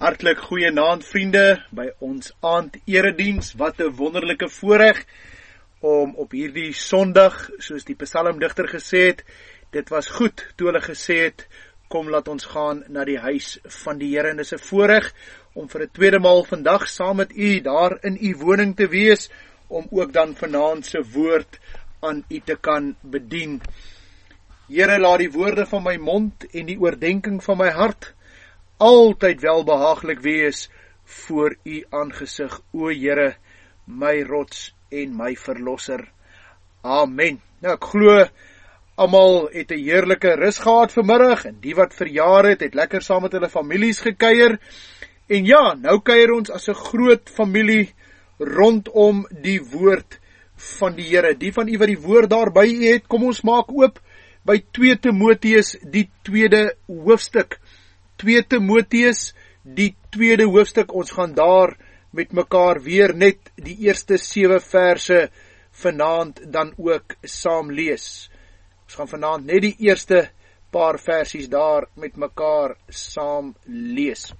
Hartlik goeienaand vriende by ons aand-erediens. Wat 'n wonderlike voorreg om op hierdie Sondag, soos die psalmdigter gesê het, dit was goed toe hulle gesê het, kom laat ons gaan na die huis van die Here. En dis 'n voorreg om vir 'n tweede maal vandag saam met u daar in u woning te wees, om ook dan vanaand se woord aan u te kan bedien. Here, laat die woorde van my mond en die oordenking van my hart altyd welbehaaglik wees voor u aangesig, o Here, my rots en my verlosser. Amen. Nou, ek glo, almal het 'n heerlike rus gehad vanmiddag, en die wat verjaar het lekker saam met hulle families gekuier. En ja, nou kuier ons as 'n groot familie rondom die woord van die Here. Die van u wat die woord daar by u het, kom ons maak oop by 2 Timoteus, die 2de hoofstuk. 2 Timoteus, die 2de hoofstuk, ons gaan daar met mekaar weer net die eerste 7 verse vanaand dan ook saam lees. Ons gaan vanaand net die eerste paar versies daar met mekaar saam lees.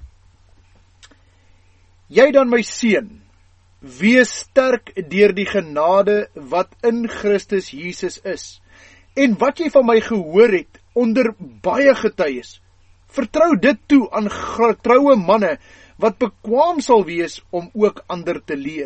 Jy dan my seun, wees sterk deur die genade wat in Christus Jesus is, en wat jy van my gehoor het onder baie getuies. Vertrou dit toe aan getroue manne, wat bekwaam sal wees om ook ander te leer.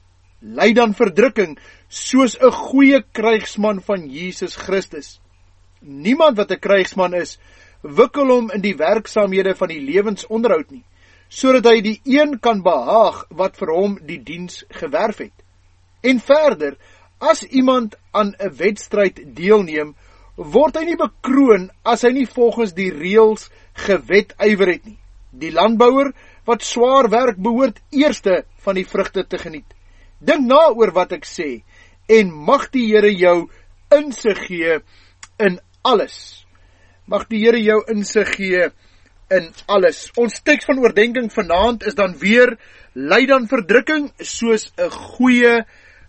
Ly dan verdrukking, soos 'n goeie krygsman van Jesus Christus. Niemand wat 'n krygsman is, wikkel hom in die werksaamhede van die lewensonderhoud nie, sodat hy die een kan behaag wat vir hom die diens gewerf het. En verder, as iemand aan 'n wedstryd deelneem, word hy nie bekroon as hy nie volgens die reëls gewetywer het nie. Die landbouer wat swaar werk behoort eerste van die vrugte te geniet. Dink na oor wat ek sê, en mag die Here jou insig gee in alles. Mag die Here jou insig gee in alles. Ons teks van oordenking vanaand is dan weer, ly dan verdrukking soos 'n goeie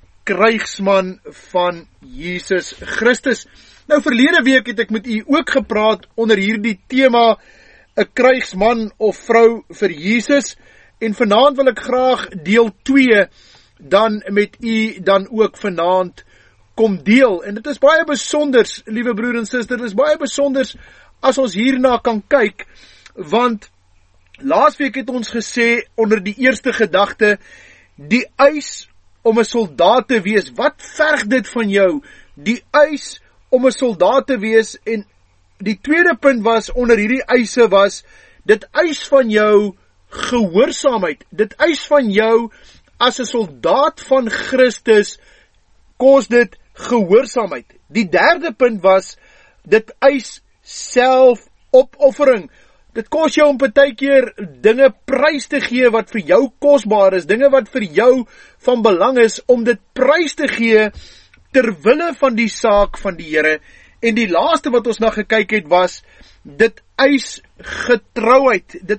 krygsman van Jesus Christus. Nou, verlede week het ek met u ook gepraat onder hierdie tema, 'n krygsman of vrou vir Jesus, en vanaand wil ek graag deel 2 dan met u dan ook vanaand kom deel. En dit is baie besonders, liewe broer en suster, dit is baie besonders as ons hierna kan kyk, want laasweek het ons gesê onder die eerste gedagte, die eis om 'n soldaat te wees, wat verg dit van jou? Die eis om 'n soldaat te wees, en die tweede punt was, onder hierdie eise was, dit eis van jou gehoorsaamheid, dit eis van jou, as 'n soldaat van Christus, kos dit gehoorsaamheid. Die derde punt was, dit eis selfopoffering. Dit kos jou om partykeer dinge prys te gee wat vir jou kosbaar is, dinge wat vir jou van belang is, om dit prys te gee terwille van die saak van die Here. En die laaste wat ons na gekyk het was, dit eis getrouheid, dit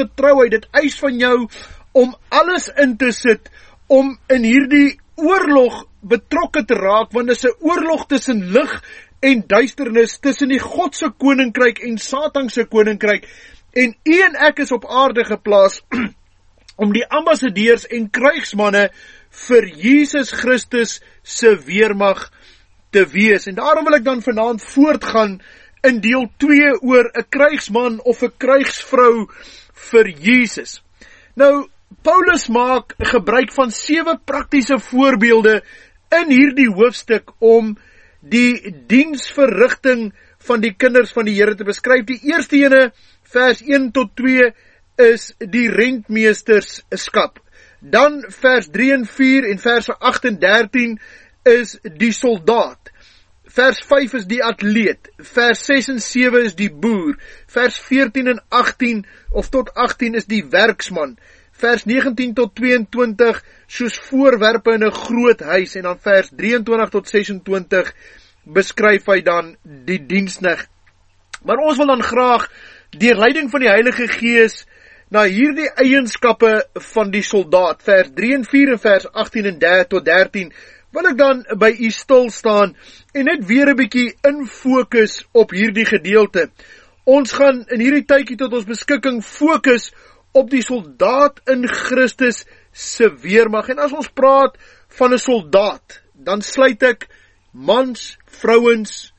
eis van jou om alles in te sit, om in hierdie oorlog betrokke te raak, want dit is 'n oorlog tussen lig en duisternis, tussen die Godse koninkryk en Satan se koninkryk, en u en ek is op aarde geplaas om die ambassadeurs en krygsmanne vir Jesus Christus se weermag te wees. En daarom wil ek dan vanaand voortgaan in deel 2 oor 'n krygsman of 'n krygsvrou vir Jesus. Nou, Paulus maak gebruik van 7 praktiese voorbeelde in hierdie hoofstuk om die diensverrigting van die kinders van die Here te beskryf. Die eerste ene, vers 1 tot 2, is die rentmeesterskap. Dan vers 3 en 4 en verse 8 en 13 is die soldaat. Vers 5 is die atleet. Vers 6 en 7 is die boer. Vers 14 en 18 of tot 18 is die werksman. Vers 19 tot 22 soos voorwerpe in 'n groot huis, en dan vers 23 tot 26 beskryf hy dan die diensknegt. Maar ons wil dan graag deur leiding van die Heilige Gees na hierdie eienskappe van die soldaat, vers 3 en 4 en vers 18 en 30 tot 13, wil ek dan by u stil staan en net weer 'n bietjie infokus op hierdie gedeelte. Ons gaan in hierdie tydjie tot ons beskikking fokus op die soldaat in Christus se weermag. En as ons praat van 'n soldaat, dan sluit ek mans, vrouens,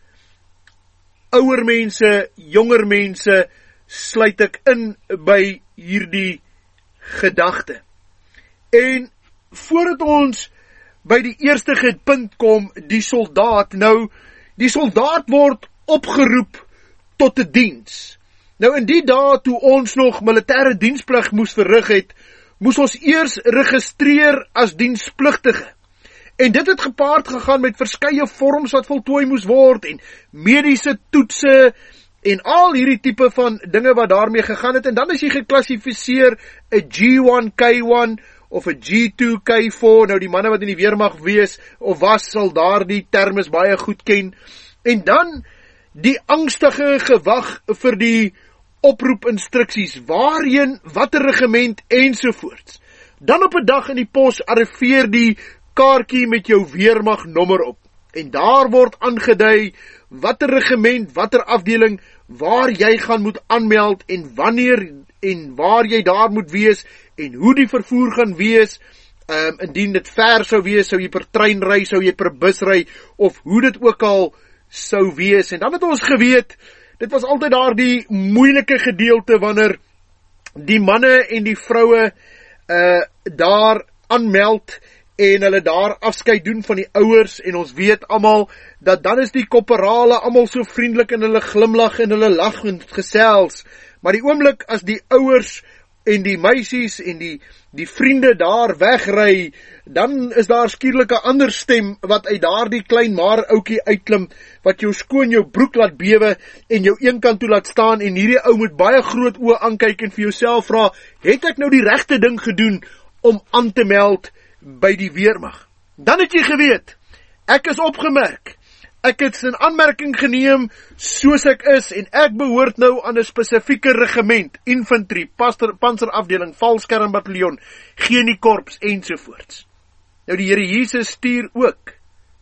ouer mense, jonger mense, sluit ek in by hierdie gedagte. En voordat ons by die eerste punt kom, die soldaat, nou, die soldaat word opgeroep tot 'n diens. Nou in die dae toe ons nog militêre diensplig moes verrig het, moes ons eers registreer as dienspligtige. En dit het gepaard gegaan met verskeie vorms wat voltooi moes word, en mediese toetse, en al hierdie tipe van dinge wat daarmee gegaan het, en dan is jy geklassifiseer 'n G1, K1, of 'n G2, K4, nou die manne wat in die weermag wees, of was, sal daardie termes baie goed ken, en dan die angstige gewag vir die oproepinstruksies, waarheen, watter regiment, ensovoorts. Dan op 'n dag in die pos arriveer die kaartjie met jou weermagnommer op, en daar word aangedui, watter regiment, watter afdeling, waar jy gaan moet aanmeld, en wanneer, en waar jy daar moet wees, en hoe die vervoer gaan wees, indien dit ver sou wees, sou jy per trein ry, sou jy per bus ry, of hoe dit ook al sou wees. En dan het ons geweet, dit was altyd daar die moeilike gedeelte, wanneer die manne en die vroue daar aanmeld, en hulle daar afskeid doen van die ouers, en ons weet almal, dat dan is die korporale almal so vriendelik, en hulle glimlag, en hulle lag en gesels, maar die oomblik as die ouers, en die meisies, en die vriende daar wegry, dan is daar skielik 'n ander stem, wat uit daar die klein maar oukie uitklim, wat jou skoon jou broek laat bewe, en jou een kant toe laat staan, en hierdie ou moet baie groot oë aankyk, en vir jouself vra, het ek nou die regte ding gedoen, om aan te meld, by die weermag? Dan het jy geweet, ek is opgemerk, ek het in aanmerking geneem, soos ek is, en ek behoort nou aan 'n spesifieke regiment, infantry, panserafdeling, valskermbataljon, geniekorps, ensovoorts. Nou die Here Jesus stuur ook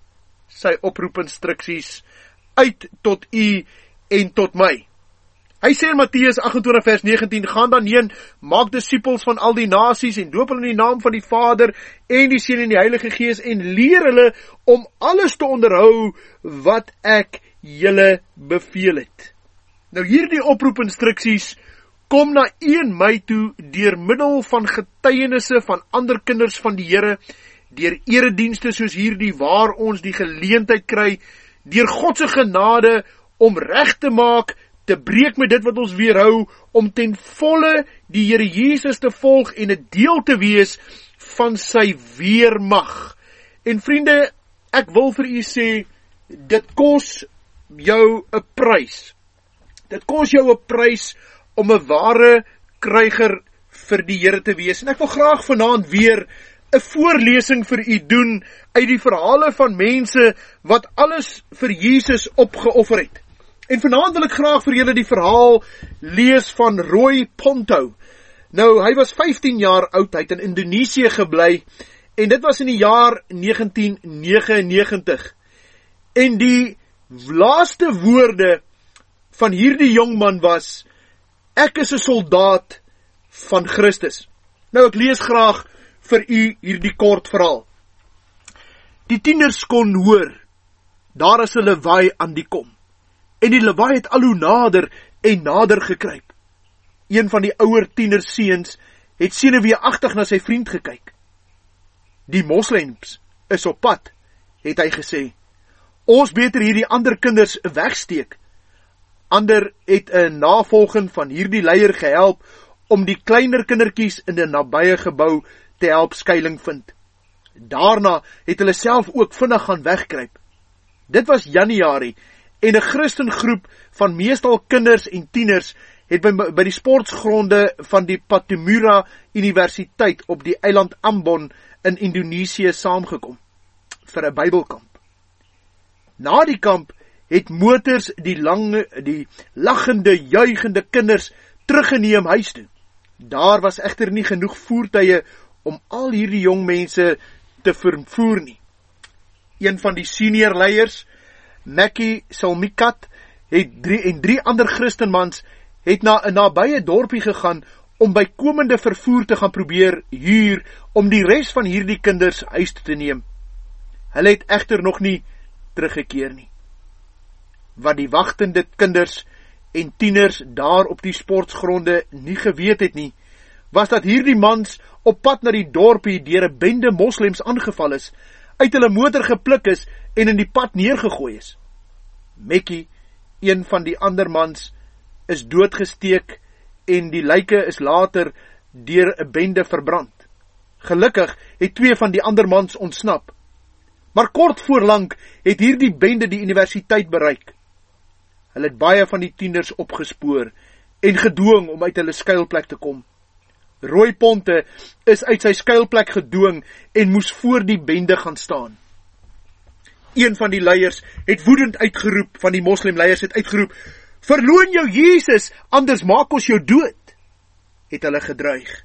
sy oproepinstruksies uit tot u en tot my. Hy sê in Matteus 28 vers 19, gaan dan heen, maak disippels van al die nasies, en doop hulle in die naam van die Vader, en die Seun en die Heilige Gees, en leer hulle om alles te onderhou, wat ek julle beveel het. Nou hierdie oproepinstruksies, kom na een my toe, deur middel van getuienisse van ander kinders van die Here, deur eredienste soos hierdie, waar ons die geleentheid kry, deur God se genade, om reg te maak, te breek met dit wat ons weerhou, om ten volle die Here Jesus te volg, en 'n deel te wees van sy weermag. En vriende, ek wil vir u sê, dit kos jou 'n prys. Dit kos jou 'n prys om 'n ware kryger vir die Here te wees. En ek wil graag vanaand weer 'n voorlesing vir u doen uit die verhale van mense wat alles vir Jesus opgeoffer het. En vanaand wil ek graag vir julle die verhaal lees van Roy Ponto. Nou, hy was 15 jaar oud, hy het in Indonesië gebly, en dit was in die jaar 1999. En die laaste woorde van hierdie jongman was, ek is 'n soldaat van Christus. Nou, ek lees graag vir u hierdie kort verhaal. Die tieners kon hoor, daar is 'n lawaai aan die kom. En die lawaai het al hoe nader en nader gekruip. Een van die ouer tienerseuns het senuweeagtig na sy vriend gekyk. Die moslems is op pad, het hy gesê. Ons beter hierdie ander kinders wegsteek. Ander het 'n navolging van hierdie leier gehelp om die kleiner kindertjies in 'n nabye gebou te help skuiling vind. Daarna het hulle self ook vinnig gaan wegkruip. Dit was Januarie, en 'n Christengroep van meestal kinders en tieners het by die sportgronde van die Patimura Universiteit op die eiland Ambon in Indonesië saamgekom vir 'n Bybelkamp. Na die kamp het motors die lagende, juigende kinders teruggeneem huis toe. Daar was egter nie genoeg voertuie om al hierdie jong mense te vervoer nie. Een van die senior leiers, Mackie Salmikat, het drie ander Christenmans het na 'n nabye dorpie gegaan om bykomende vervoer te gaan probeer huur om die res van hierdie kinders huis toe te neem. Hulle het egter nog nie teruggekeer nie. Wat die wagtende kinders en tieners daar op die sportgronde nie geweet het nie, was dat hierdie mans op pad na die dorpie deur 'n bende moslems aangeval is, uit hulle motor gepluk is en in die pad neergegooi is. Mekkie, een van die ander mans, is doodgesteek en die lyke is later deur 'n bende verbrand. Gelukkig het 2 van die ander mans ontsnap. Maar kort voorlank het hierdie bende die universiteit bereik. Hulle het baie van die tieners opgespoor en gedwing om uit hulle skuilplek te kom. Roy Ponte is uit sy skuilplek gedwing en moes voor die bende gaan staan. Een van die leiers het woedend uitgeroep, van die moslimleiers het uitgeroep, "Verloon jou Jesus, anders maak ons jou dood," het hulle gedreig.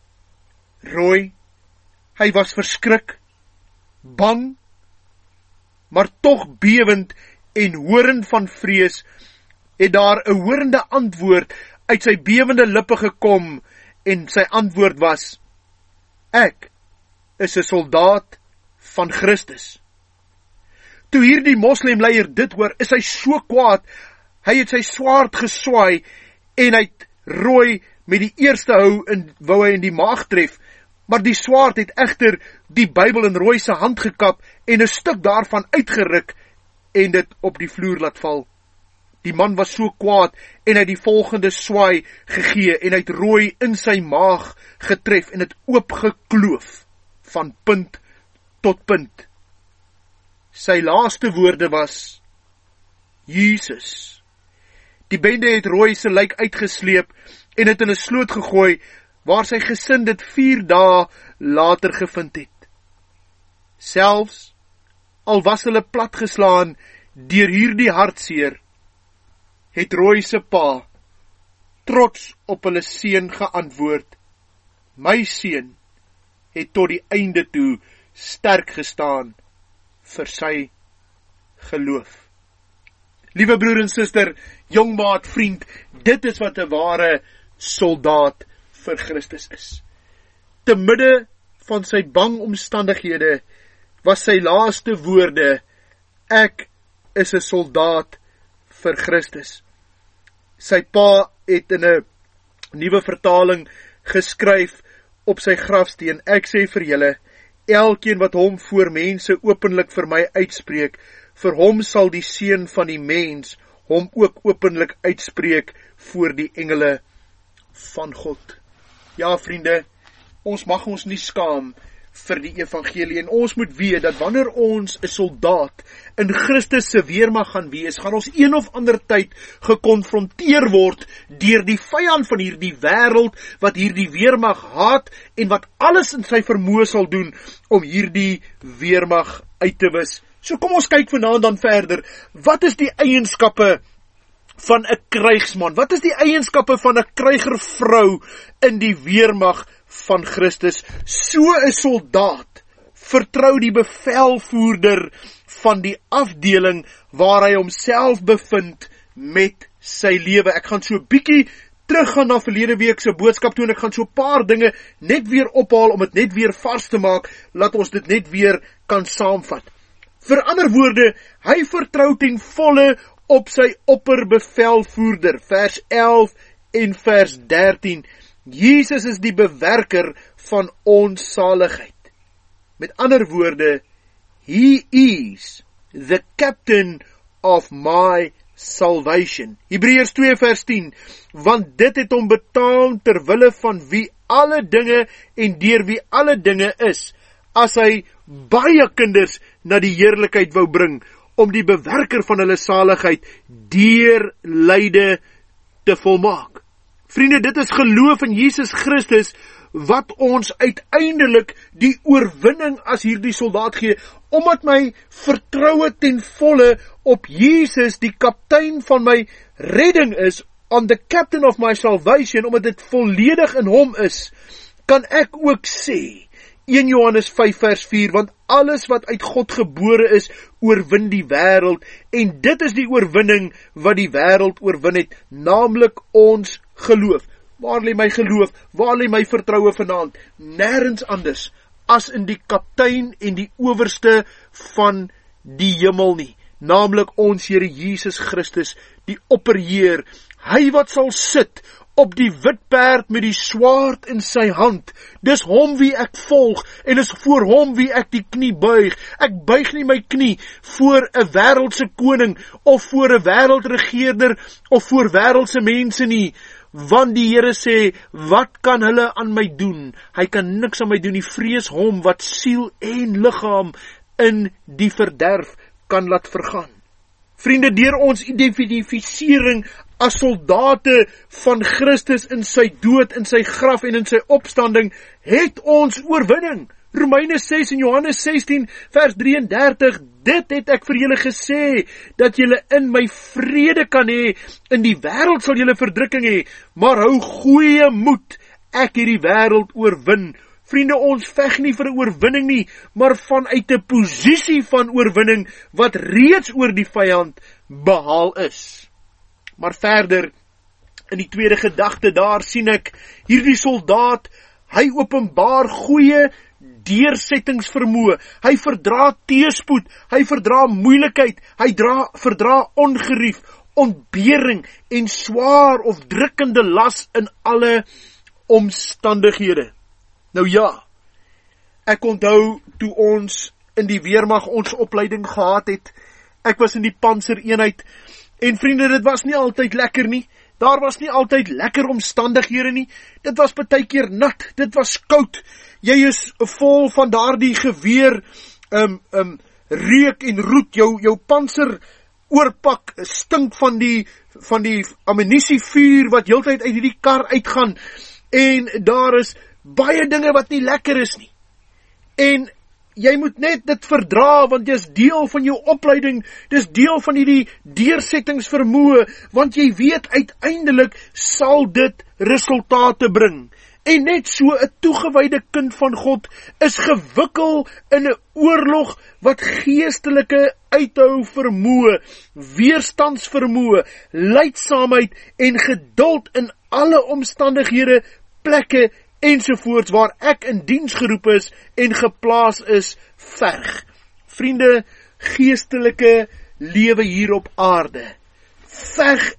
Roy, hy was verskrik, bang, maar tog bewend en horend van vrees, het daar 'n horende antwoord uit sy bewende lippe gekom, en sy antwoord was, "Ek is 'n soldaat van Christus." Toe hierdie moslimleier dit hoor, is hy so kwaad, hy het sy swaard geswaai, en hy het Roy met die eerste hou wou hy in die maag tref, maar die swaard het egter die Bybel in Roy se hand gekap, en 'n stuk daarvan uitgeruk, en dit op die vloer laat val. Die man was so kwaad, en hy het die volgende swaai gegee, en hy het Roy in sy maag getref, en het oopgekloof, van punt tot punt. Sy laaste woorde was, Jesus. Die bende het Roy se lijk uitgesleep, en het in 'n sloot gegooi, waar sy gesin dit 4 dae later gevind het. Selfs, al was hulle platgeslaan, deur hierdie hartseer, het Roy se pa, trots op hulle seun geantwoord, "My seun het tot die einde toe sterk gestaan vir sy geloof." Liewe broer en suster, jongmaat, vriend, dit is wat 'n ware soldaat vir Christus is. Te midde van sy bang omstandighede was sy laaste woorde, "Ek is 'n soldaat vir Christus." Sy pa het in 'n nuwe vertaling geskryf op sy grafsteen, "Ek sê vir julle, elkeen wat hom voor mense openlik vir my uitspreek, vir hom sal die seun van die mens hom ook openlik uitspreek voor die engele van God." Ja, vriende, ons mag ons nie skaam vir die evangelie, en ons moet weet dat wanneer ons 'n soldaat in Christus se weermag gaan wees, gaan ons een of ander tyd gekonfronteer word deur die vyand van hierdie wêreld, wat hierdie weermag haat, en wat alles in sy vermoë sal doen om hierdie weermag uit te wis. So kom ons kyk vanaand dan verder, wat is die eienskappe van 'n krygsman? Wat is die eienskappe van 'n krygervrou in die weermag van Christus? So 'n soldaat vertrou die bevelvoerder van die afdeling waar hy homself bevind met sy lewe. Ek gaan so 'n bietjie teruggaan na verlede week se boodskap toe, en ek gaan so 'n paar dinge net weer ophaal om dit net weer vars te maak, laat ons dit net weer kan saamvat. Vir ander woorde, hy vertrou ten volle op sy opperbevelvoerder, vers 11 en vers 13. Jesus is die bewerker van ons saligheid. Met ander woorde, he is the captain of my salvation. Hebreërs 2 vers 10, want dit het hom betaam ter wille van wie alle dinge en deur wie alle dinge is, as hy baie kinders na die heerlikheid wou bring, om die bewerker van hulle saligheid deur lyde te volmaak. Vriende, dit is geloof in Jesus Christus wat ons uiteindelik die oorwinning as hierdie soldaat gee, omdat my vertroue ten volle op Jesus, die kaptein van my redding is, on the captain of my salvation, omdat dit volledig in hom is, kan ek ook sê, 1 Johannes 5 vers 4, want alles wat uit God gebore is, oorwin die wêreld, en dit is die oorwinning wat die wêreld oorwin het, naamlik ons geloof. Waar lê my geloof? Waar lê my vertroue vanaand? Nêrens anders as in die kaptein en die owerste van die hemel nie, naamlik ons Here Jesus Christus, die opperheer, hy wat sal sit op die wit perd met die swaard in sy hand. Dis hom wie ek volg, en is voor hom wie ek die knie buig. Ek buig nie my knie voor 'n wêreldse koning, of voor 'n wêreldregerder, of voor wêreldse mense nie, want die Here sê, wat kan hulle aan my doen? Hy kan niks aan my doen nie, vrees hom wat siel en liggaam in die verderf kan laat vergaan. Vriende, deur ons identifisering as soldate van Christus in sy dood, in sy graf en in sy opstanding, het ons oorwinning. Romeine 6 en Johannes 16 vers 33, dit het ek vir julle gesê, dat julle in my vrede kan hê, in die wêreld sal julle verdrukking hê, maar hou goeie moed, ek het die wêreld oorwin. Vriende, ons veg nie vir 'n oorwinning nie, maar vanuit 'n posisie van oorwinning, wat reeds oor die vyand behaal is. Maar verder, in die tweede gedagte daar sien ek, hierdie soldaat, hy openbaar goeie deursettingsvermoë, hy verdra teëspoed, hy verdra moeilikheid, hy verdra ongerief, ontbering en swaar of drukkende las in alle omstandighede. Nou ja, ek onthou toe ons in die weermag ons opleiding gehad het, ek was in die pansereenheid, en vriende, dit was nie altyd lekker nie, daar was nie altyd lekker omstandighede nie, dit was partykeer nat, dit was koud, jy is vol van daardie geweer, reuk en roet, jou panser oorpak stink van die ammunisievuur wat heeltyd uit die kar uitgaan, en daar is baie dinge wat nie lekker is nie, en jy moet net dit verdra, want dit is deel van jou opleiding, dit is deel van die deursettingsvermoë, want jy weet uiteindelik sal dit resultate bring. En net so 'n toegewyde kind van God is gewikkel in 'n oorlog wat geestelike uithou vermoë, weerstandsvermoë, lydsaamheid en geduld in alle omstandighede, plekke ensovoorts waar ek in diens geroep is en geplaas is, verg. Vriende, geestelike lewe hier op aarde, verg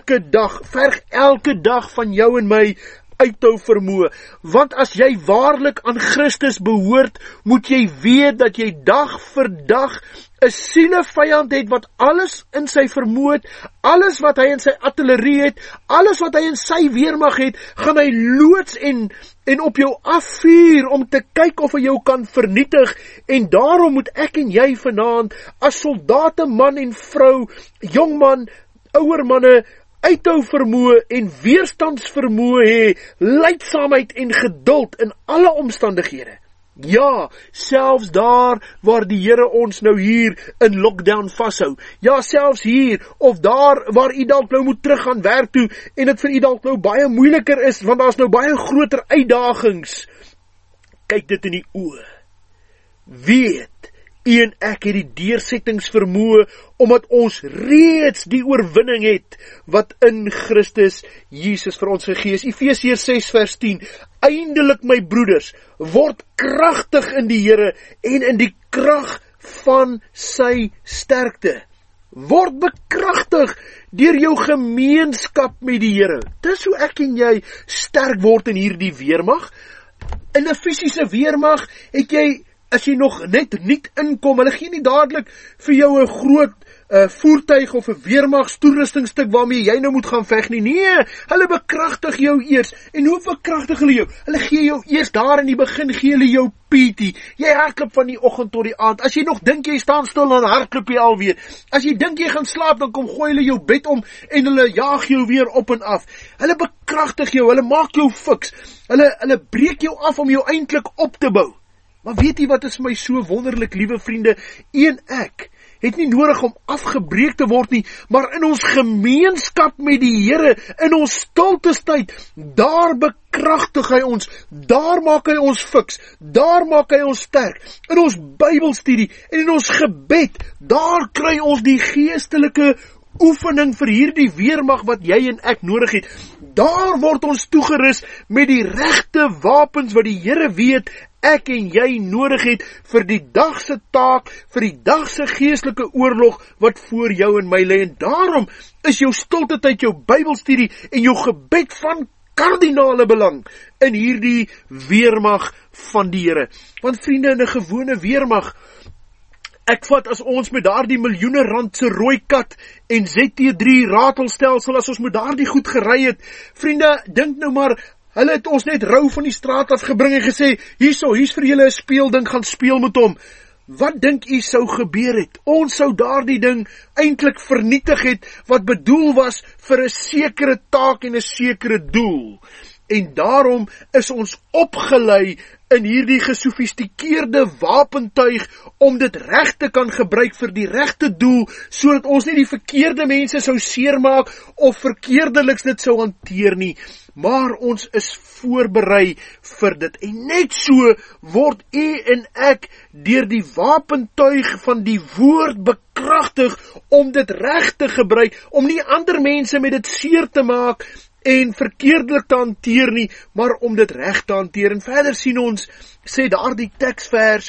elke dag van jou en my uithou vermoë, want as jy waarlik aan Christus behoort, moet jy weet dat jy dag vir dag 'n sielevyand het wat alles in sy vermoë het, alles wat hy in sy artillerie het, alles wat hy in sy weermag het, gaan hy loods en op jou afvuur om te kyk of hy jou kan vernietig, en daarom moet ek en jy vanaand as soldate, man en vrou, jong man, ouer manne, uithou vermoë en weerstandsvermoë hê, lydsaamheid en geduld in alle omstandighede. Ja, selfs daar waar die Here ons nou hier in lockdown vashou. Ja, selfs hier of daar waar u dalk nou moet terug gaan werk toe en dit vir u dalk nou baie moeiliker is, want daar's nou baie groter uitdagings. Kyk dit in die oë. Weet, u en ek het die deursettingsvermoë omdat ons reeds die oorwinning het wat in Christus Jesus vir ons gegee is. Efesiërs 6 vers 10. Eindelik my broeders, word kragtig in die Here en in die krag van sy sterkte. Word bekragtig deur jou gemeenskap met die Here. Dis hoe ek en jy sterk word in hierdie weermag. In 'n fisiese weermag het jy, as jy nog net inkom, hulle gee nie dadelik vir jou 'n groot voertuig of 'n weermagstoerustingsstuk waarmee jy nou moet gaan veg nie. Nee, hulle bekragtig jou eers. En hoe bekragtig hulle jou? Hulle gee jou eers daar in die begin, gee hulle jou PT. Jy hardloop van die oggend tot die aand. As jy nog dink jy staan stil, dan hardloop jy alweer. As jy dink jy gaan slaap, dan kom gooi hulle jou bed om en hulle jaag jou weer op en af. Hulle bekragtig jou, hulle maak jou fiks. Hulle breek jou af om jou eintlik op te bou. Maar weet jy wat is my so wonderlik, liewe vriende? Een ek het nie nodig om afgebreek te word nie, maar in ons gemeenskap met die Here, in ons stiltestyd, daar bekragtig hy ons, daar maak hy ons fiks, daar maak hy ons sterk, in ons Bybelstudie en in ons gebed, daar kry ons die geestelike oefening vir hierdie weermag wat jy en ek nodig het. Daar word ons toegerus met die regte wapens wat die Here weet ek en jy nodig het vir die dagse taak, vir die dagse geestelike oorlog wat voor jou en my lê. En daarom is jou stilte tyd, jou Bybelstudie en jou gebed van kardinale belang in hierdie weermag van die Here. Want vriende, in 'n gewone weermag, ek vat as ons met daardie miljoene rand se rooi kat en ZT3 ratelstelsel, as ons met daardie goed gery het, vriende, dink nou maar, hulle het ons net rou van die straat afgebring en gesê, hier's vir julle 'n speelding, gaan speel met hom. Wat dink u sou gebeur het? Ons sou daardie ding eintlik vernietig het, wat bedoel was vir 'n sekere taak en 'n sekere doel. En daarom is ons opgelei in hierdie gesofistikeerde wapentuig om dit reg te kan gebruik vir die regte doel, sodat ons nie die verkeerde mense sou seermaak of verkeerdeliks dit sou hanteer nie. Maar ons is voorberei vir dit. En net so word u en ek deur die wapentuig van die woord bekragtig om dit reg te gebruik, om nie ander mense met dit seer te maak en verkeerdelik te hanteer nie, maar om dit reg te hanteer. En verder sien ons, sê daardie teksvers,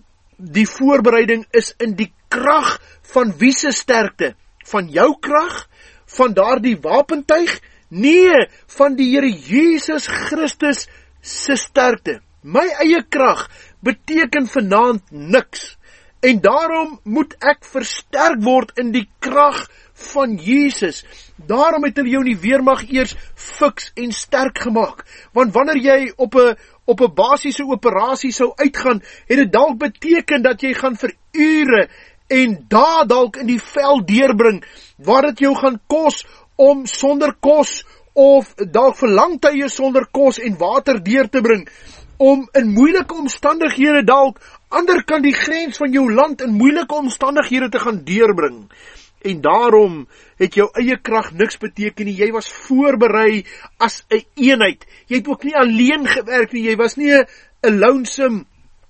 die voorbereiding is in die krag van wie se sterkte? Van jou krag? Van daardie wapentuig? Nee, van die Here Jesus Christus se sterkte. My eie krag beteken vanaand niks. En daarom moet ek versterk word in die krag van Jesus. Daarom het hulle jou in die weermag eers fiks en sterk gemaak. Want wanneer jy op 'n basiese operasie sou uitgaan, het dit dalk beteken dat jy gaan vir ure en dae dalk in die veld deurbring, waar dit jou gaan kos om sonder kos of dalk vir lang tye sonder kos en water deur te bring, om in moeilike omstandighede dalk ander kant die grens van jou land in moeilike omstandighede te gaan deurbring. En daarom het jou eie krag niks beteken nie. Jy was voorberei as 'n eenheid. Jy het ook nie alleen gewerk nie. Jy was nie 'n lonesome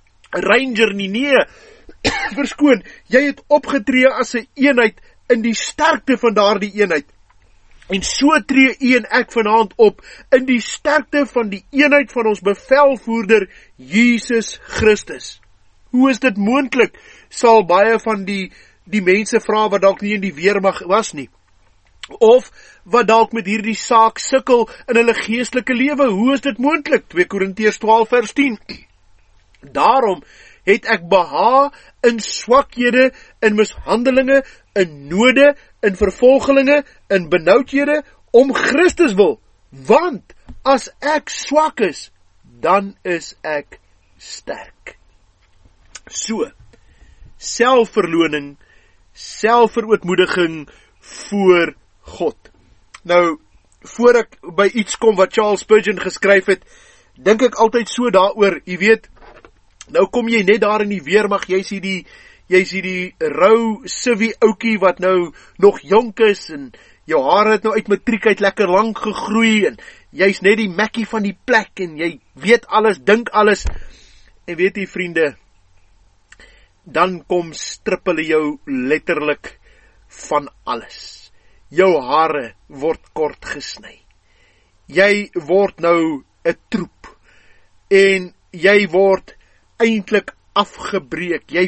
ranger nie. Nee, verskoon, jy het opgetree as 'n eenheid in die sterkte van daardie eenheid. En so tree u en ek vanaand op in die sterkte van die eenheid van ons bevelvoerder Jesus Christus. Hoe is dit moontlik? Sal baie van die mense vra wat dalk nie in die weermag was nie, of wat dalk met hierdie saak sukkel in hulle geestelike lewe. Hoe is dit moontlik? 2 Korintiërs 12 vers 10. Daarom het ek behaag in swakhede, in mishandelinge, in node, in vervolgelinge, in benoudhede, om Christus wil. Want as ek swak is, dan is ek sterk. So, selfverloning, selfverootmoediging voor God. Nou, voor ek by iets kom wat Charles Spurgeon geskryf het, dink ek altyd so daaroor, jy weet, nou kom jy net daar in die weermag, jy sien die rou civi oukie wat nou nog jonk is, en jou hare het nou uit matriek uit lekker lang gegroei, en jy's net die mekkie van die plek, en jy weet alles, dink alles, en weet jy vriende, dan kom strip hulle jou letterlik van alles. Jou hare word kort gesny. Jy word nou 'n troep, en jy word eintlik afgebreek. Jy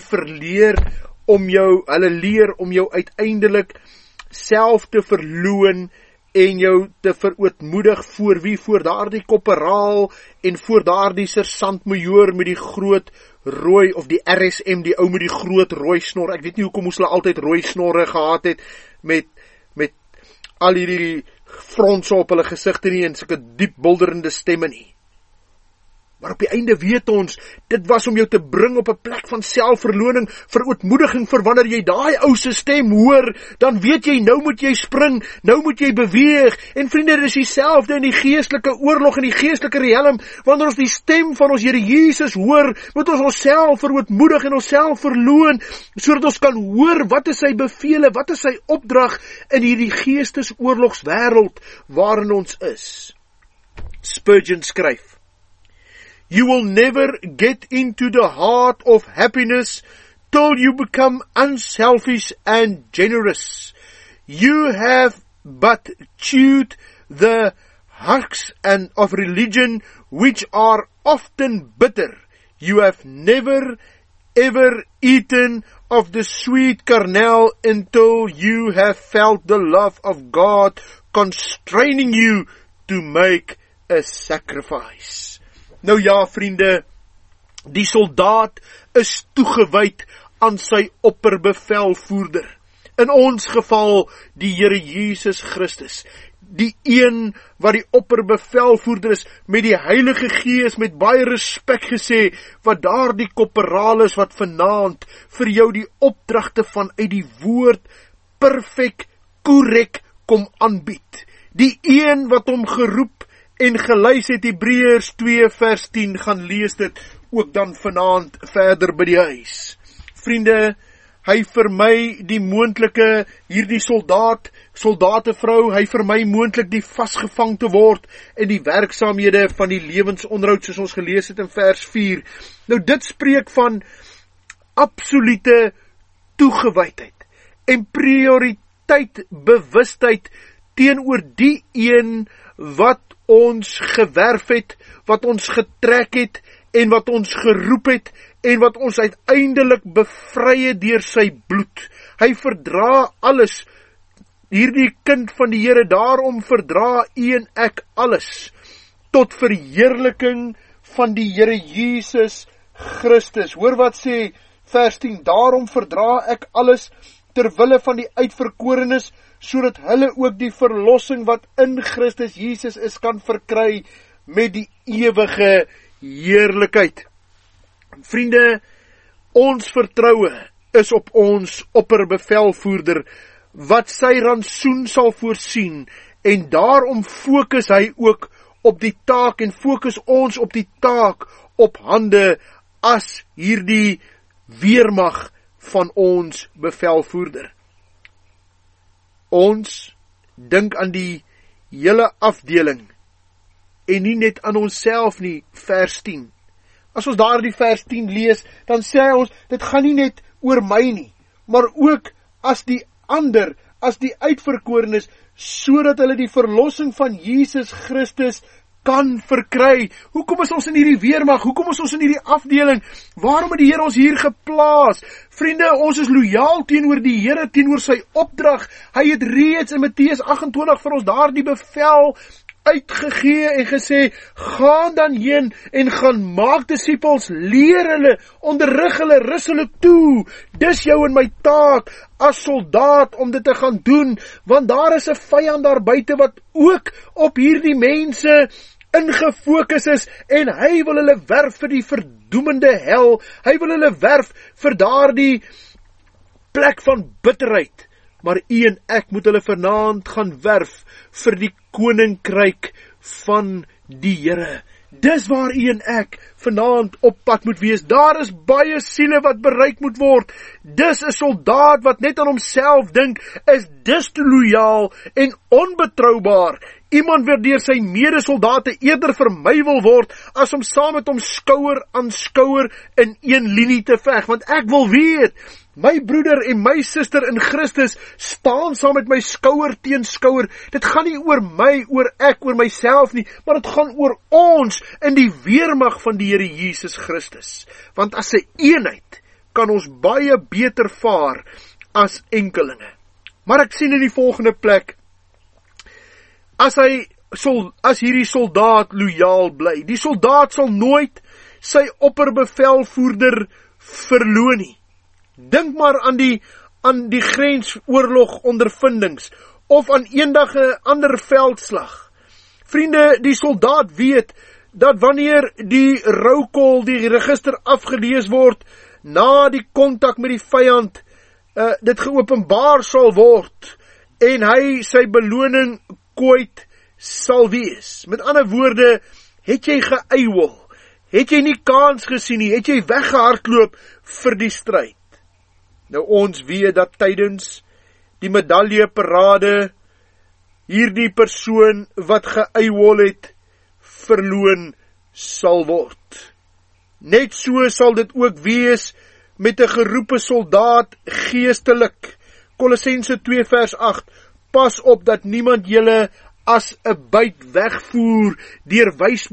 hulle leer om jou uiteindelik self te verloon en jou te verootmoedig voor wie? Voor daardie korporaal en voor daardie sergeant-majoor met die groot rooi, of die RSM, die ou met die groot rooi snor. Ek weet nie hoekom moes hulle altyd rooi snorre gehad het met al hierdie fronse op hulle gesigte nie en sulke diep bulderende stemme nie. Maar op die einde weet ons, dit was om jou te bring op 'n plek van selfverloning, verootmoediging vir wanneer jy daai ou se stem hoor, dan weet jy, nou moet jy spring, nou moet jy beweeg. En vriende, dit is dieselfde in die geestelike oorlog en die geestelike riem. Wanneer ons die stem van ons Here Jesus hoor, moet ons onsself verootmoedig en onsself verloon, sodat ons kan hoor wat is sy bevele, wat is sy opdrag in hierdie geestesoorlogswêreld waarin ons is. Spurgeon skryf: You will never get into the heart of happiness till you become unselfish and generous. You have but chewed the husks and of religion, which are often bitter. You have never ever eaten of the sweet kernel until you have felt the love of God constraining you to make a sacrifice. Nou ja, vriende, die soldaat is toegewyd aan sy opperbevelvoerder. In ons geval die Here Jesus Christus, die een wat die opperbevelvoerder is, met die Heilige Gees, met baie respek gesê, wat daar die korporaal is, wat vanaand vir jou die opdragte vanuit die woord perfek, korrek kom aanbied. Die een wat hom geroep en gelys het, Hebreërs 2 vers 10, gaan lees dit ook dan vanaand verder by die huis. Vriende, hy vir my die moontlike, hierdie soldatevrou, hy vir my moontlik die vasgevang te word in die werksaamhede van die lewensonderhoud, soos ons gelees het in vers 4. Nou dit spreek van absolute toegewydheid en prioriteit, bewustheid teenoor die een wat ons gewerf het, wat ons getrek het en wat ons geroep het en wat ons uiteindelik bevry het deur sy bloed. Hy verdra alles, hierdie kind van die Here, daarom verdra u en ek alles, tot verheerliking van die Here Jesus Christus. Hoor wat sê vers 10, daarom verdra ek alles terwille van die uitverkorenes, sodat hulle ook die verlossing wat in Christus Jesus is kan verkry met die ewige heerlikheid. Vriende, ons vertroue is op ons opperbevelvoerder, wat sy rantsoen sal voorsien, en daarom fokus hy ook op die taak, en fokus ons op die taak op hande, as hierdie weermag van ons bevelvoerder. Ons dink aan die hele afdeling, en nie net aan onsself nie, vers 10. As ons daar die vers 10 lees, dan sê ons, dit gaan nie net oor my nie, maar ook as die ander, as die uitverkorenes, sodat hulle die verlossing van Jesus Christus kan verkry. Hoekom is ons in hierdie weermag? Hoekom is ons in hierdie afdeling? Waarom het die Here ons hier geplaas? Vriende, ons is loyaal teenoor die Here, teenoor sy opdrag. Hy het reeds in Matteus 28 vir ons daar die bevel uitgegee en gesê, gaan dan heen en gaan maak disippels, leer hulle, onderrig hulle, rus hulle toe. Dis jou en my taak as soldaat om dit te gaan doen, want daar is 'n vyand daar buite wat ook op hierdie mense ingefokus is, en hy wil hulle werf vir die verdoemende hel. Hy wil hulle werf vir daardie plek van bitterheid. Maar u en ek moet hulle vanaand gaan werf vir die koninkryk van die Here. Dis waar u en ek vanaand op pad moet wees. Daar is baie siele wat bereik moet word. Dis 'n soldaat wat net aan homself dink, is dis te loyaal en onbetroubaar. Iemand wat deur sy medesoldate eerder vermy wil word, as om saam met hom skouer aan skouer in een linie te veg. Want ek wil weet, my broeder en my suster in Christus staan saam met my skouer teen skouer. Dit gaan nie oor my, oor ek, oor myself nie, maar dit gaan oor ons in die weermag van die Here Jesus Christus. Want as 'n eenheid kan ons baie beter vaar as enkelinge. Maar ek sien in die volgende plek, as hierdie soldaat loyaal bly, die soldaat sal nooit sy opperbevelvoerder verloon nie. Dink maar aan die grensoorlog ondervindings, of aan eendag 'n ander veldslag. Vriende, die soldaat weet, dat wanneer die roukol, die register afgelees word, na die kontak met die vyand, dit geopenbaar sal word, en hy sy beloning kwyt sal wees. Met ander woorde, het jy geëiwel, het jy nie kans gesien nie, het jy weggehardloop vir die stryd. Nou ons weet dat tydens die medaljeparade hierdie persoon wat geëiwel het, verloon sal word. Net so sal dit ook wees met 'n geroepe soldaat geestelik. Kolossense 2 vers 8, pas op dat niemand julle as 'n byt wegvoer deur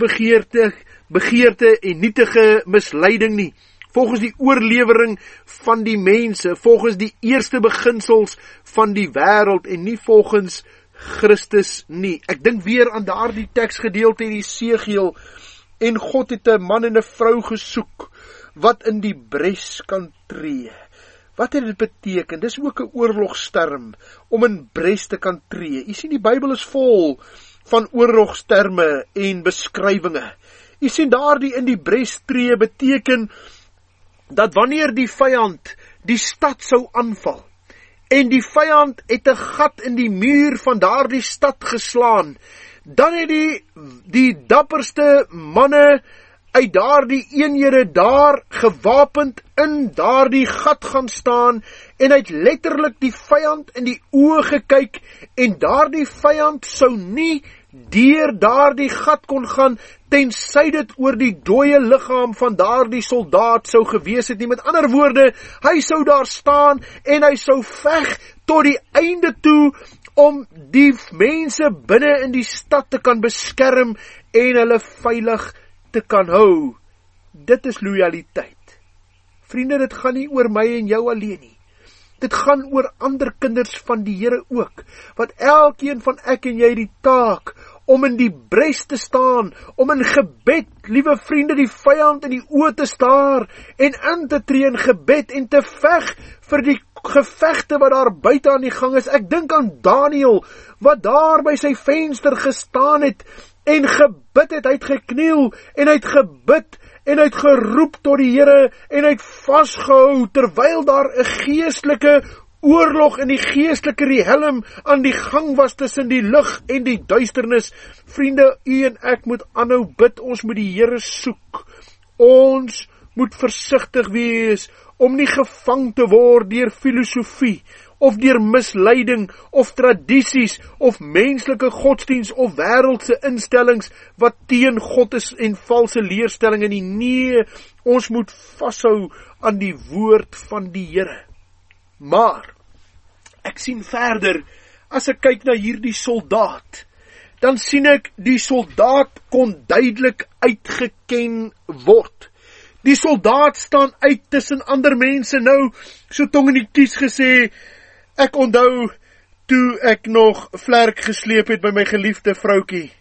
wysbegeerte en nietige misleiding nie, volgens die oorlewering van die mense, volgens die eerste beginsels van die wêreld en nie volgens Christus nie. Ek dink weer aan daardie teksgedeelte in Esegiel, en God het 'n man en 'n vrou gesoek wat in die bres kan tree. Wat het dit beteken? Dis ook 'n oorlogsterm om in bres te kan tree. Jy sien, die Bybel is vol van oorlogsterme en beskrywinge. Jy sien, daardie in die bres tree beteken dat wanneer die vyand die stad sou aanval en die vyand het 'n gat in die muur van daardie stad geslaan, dan het die dapperste manne uit daardie eenhede daar gewapend in daardie gat gaan staan en het letterlik die vyand in die oë gekyk en daardie vyand sou nie deur daardie gat kon gaan tensy dit oor die dooie liggaam van daardie soldaat sou gewees het nie. Met ander woorde, hy sou daar staan en hy sou veg tot die einde toe om die mense binne in die stad te kan beskerm en hulle veilig te kan hou. Dit is loyaliteit. Vriende, dit gaan nie oor my en jou alleen nie. Dit gaan oor ander kinders van die Here ook, wat elkeen van ek en jy die taak om in die bres te staan, om in gebed, liewe vriende, die vyand in die oë te staar en in te tree in gebed en te veg vir die gevegte wat daar buite aan die gang is. Ek dink aan Daniel, wat daar by sy venster gestaan het en gebid het. Hy het gekniel en hy het gebid en hy het geroep tot die Here en hy het vasgehou terwyl daar 'n geestelike oorlog in die geestelike riehelm aan die gang was tussen die lig en die duisternis. Vriende, u en ek moet aanhou bid, ons moet die Here soek. Ons moet versigtig wees om nie gevang te word deur filosofie of deur misleiding of tradisies of menslike godsdiens of wêreldse instellings wat teen God is en valse leerstellinge nie. Nee, ons moet vashou aan die woord van die Here. Maar, ek sien verder, as ek kyk na hierdie soldaat, dan sien ek die soldaat kon duidelik uitgeken word. Die soldaat staan uit tussen ander mense. Nou, so tong in die kies gesê, ek onthou toe ek nog vlerk gesleep het by my geliefde vroukie.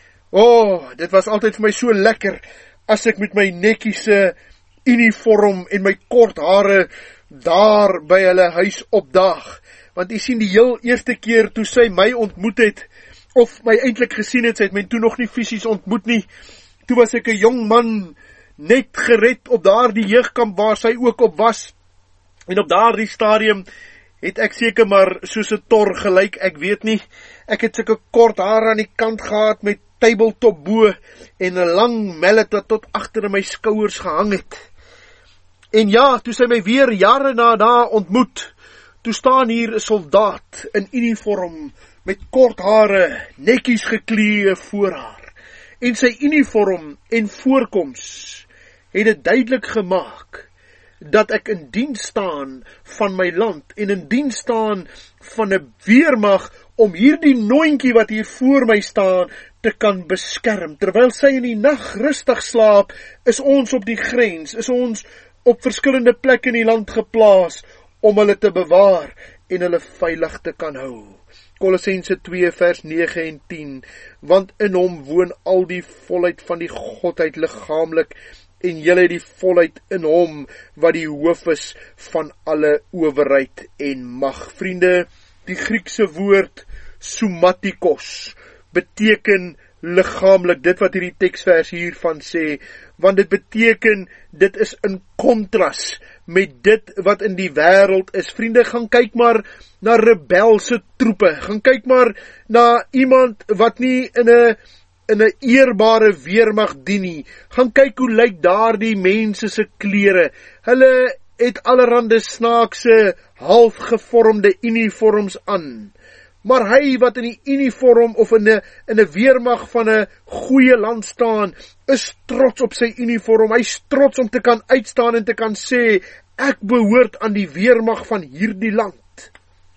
Dit was altyd vir my so lekker, as ek met my netjiese uniform en my kort hare daar by hulle huis opdaag. Want jy sien, die heel eerste keer toe sy my ontmoet het, of my eintlik gesien het, sy het my toe nog nie fisies ontmoet nie, toe was ek 'n jong man, net gered op daardie jeugkamp waar sy ook op was, en op daardie stadium het ek seker maar soos 'n tor gelyk, ek weet nie, ek het sulke kort hare aan die kant gehad met tabletop bo en 'n lang mallet wat tot agter in my skouers gehang het. En ja, toe sy my weer jare na ontmoet, toe staan hier 'n soldaat in uniform met kort hare, netjies geklee voor haar. En sy uniform en voorkoms het dit duidelik gemaak dat ek in diens staan van my land en in diens staan van 'n weermag om hierdie noontjie wat hier voor my staan te kan beskerm. Terwyl sy in die nag rustig slaap, is ons op die grens, is ons op verskillende plekke in die land geplaas om hulle te bewaar en hulle veilig te kan hou. Kolossense 2 vers 9 en 10, want in hom woon al die volheid van die Godheid liggaamlik, en julle het die volheid in hom, wat die hoof is van alle owerheid en mag. Vriende, die Griekse woord somatikos beteken liggaamlik, dit wat hierdie teksvers hiervan sê, want dit beteken, dit is in kontras met dit wat in die wêreld is. Vriende, gaan kyk maar na rebelse troepe, gaan kyk maar na iemand wat nie in 'n eerbare weermag dien nie. Gaan kyk hoe lyk daardie mense se klere. Hulle het allerhande snaakse, halfgevormde uniforms aan. Maar hy wat in die uniform of in 'n weermag van 'n goeie land staan, is trots op sy uniform. Hy is trots om te kan uitstaan en te kan sê, ek behoort aan die weermag van hierdie land.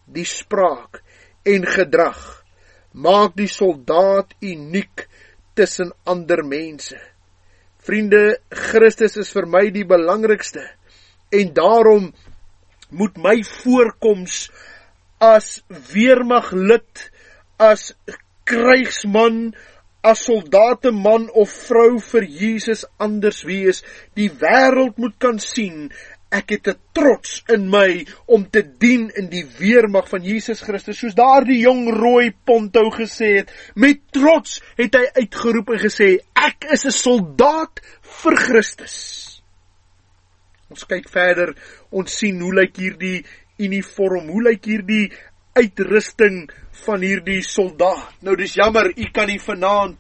die spraak en gedrag maak die soldaat uniek tussen ander mense. Vriende, Christus is vir my die belangrikste en daarom moet my voorkoms as weermaglid, as krygsman, as soldateman of vrou vir Jesus anders wees. Die wêreld moet kan sien, ek het 'n trots in my om te dien in die weermag van Jesus Christus, soos daar die jong Roy Ponto gesê het. Met trots het hy uitgeroep en gesê, ek is 'n soldaat vir Christus. Ons kyk verder, ons sien hoe lyk hierdie uniform, hoe lyk hierdie uitrusting van hierdie soldaat. Nou dis jammer, u kan nie vanaand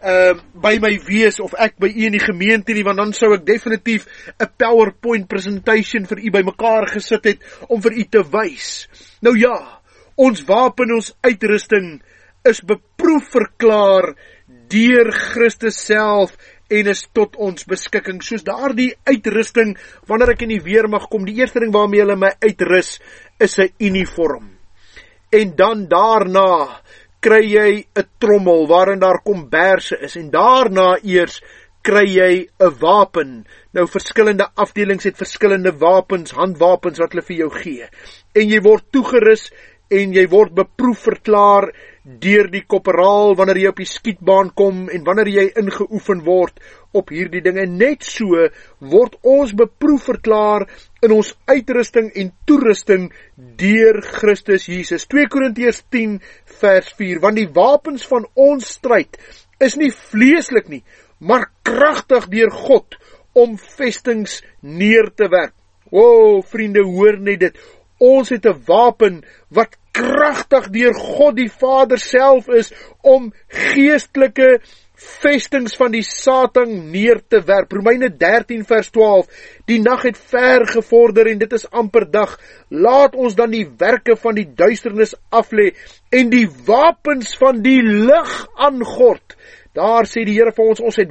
by my wees of ek by u in die gemeente nie, want dan sou ek definitief 'n PowerPoint presentation vir u bymekaar gesit het om vir u te wys. Nou ja, ons wapen, ons uitrusting is beproef verklaar deur Christus self en is tot ons beskikking, soos daardie uitrusting, wanneer ek in die weermag kom, die eerste ding waarmee hulle my uitrus, is 'n uniform. En dan daarna kry jy 'n trommel waarin daar komberse is, en daarna eers kry jy 'n wapen. Nou verskillende afdelings het verskillende wapens, handwapens wat hulle vir jou gee. En jy word toegerus en jy word beproef verklaar deur die korporaal wanneer jy op die skietbaan kom en wanneer jy ingeoefen word op hierdie dinge. Net so word ons beproef verklaar in ons uitrusting en toerusting deur Christus Jesus. 2 Korintiërs 10 vers 4, want die wapens van ons stryd is nie vleeslik nie, maar kragtig deur God om vestings neer te werp. O, vriende, hoor net dit. Ons het 'n wapen wat kragtig deur God die Vader self is om geestelike vestings van die Satan neer te werp. Romeine 13 vers 12, die nag het ver gevorder en dit is amper dag. Laat ons dan die werke van die duisternis aflê en die wapens van die lig aangord. Daar sê die Here vir ons, ons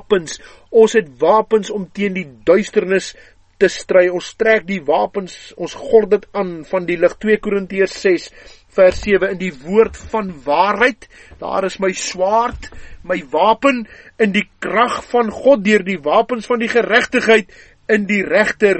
het wapens om teen die duisternis te stry. Ons trek die wapens, ons gord dit aan van die lig. 2 Korintiërs 6 vers 7, in die woord van waarheid, daar is my swaard, my wapen, in die krag van God, deur die wapens van die geregtigheid, in die regter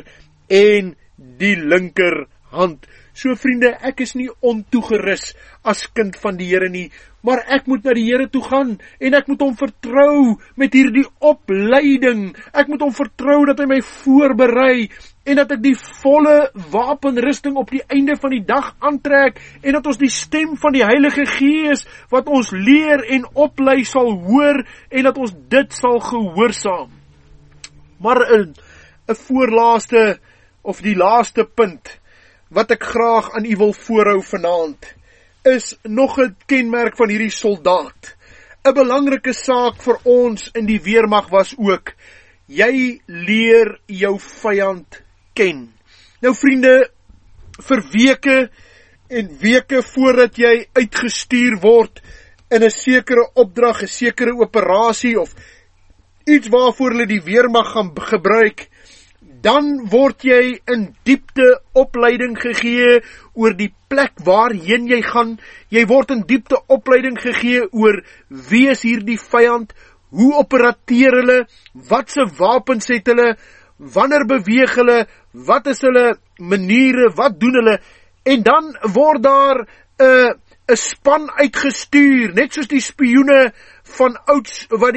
en die linker hand. So vriende, ek is nie ontoegerus as kind van die Here nie, maar ek moet na die Here toe gaan, en ek moet hom vertrou met hierdie opleiding. Ek moet hom vertrou dat hy my voorberei, en dat ek die volle wapenrusting op die einde van die dag aantrek, en dat ons die stem van die Heilige Gees, wat ons leer en oplei, sal hoor, en dat ons dit sal gehoorsaam. Maar 'n voorlaaste, of die laaste punt, wat ek graag aan u wil voorhou vanaand, is nog 'n kenmerk van hierdie soldaat. 'n belangrike saak vir ons in die weermag was ook, jy leer jou vyand ken. Nou vriende, vir weke en weke voordat jy uitgestuur word in 'n sekere opdrag, 'n sekere operasie of iets waarvoor hulle die weermag gaan gebruik, dan word jy in diepte opleiding gegee oor die plek waarheen jy gaan. Jy word in diepte opleiding gegee oor wie is hierdie vyand, hoe operateer hulle, wat se wapens het hulle, wanneer beweeg hulle, wat is hulle maniere, wat doen hulle, en dan word daar 'n span uitgestuur, net soos die spioene van ouds wat